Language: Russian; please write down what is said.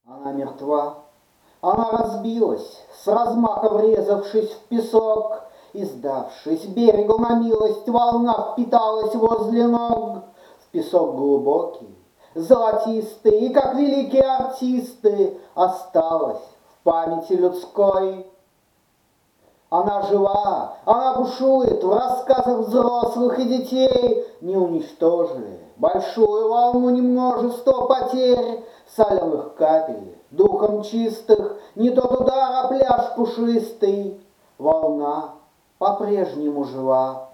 Она мертва, она разбилась, с размаха врезавшись в песок, и, сдавшись берегу на милость, волна впиталась возле ног. В песок глубокий, золотистый, и, как великие артисты, осталась в памяти людской. Она жива, она бушует в рассказах взрослых и детей, не уничтожили большую волну немножество потерь, соленых капель, духом чистых, не тот удар, а пляж пушистый. Волна по-прежнему жива.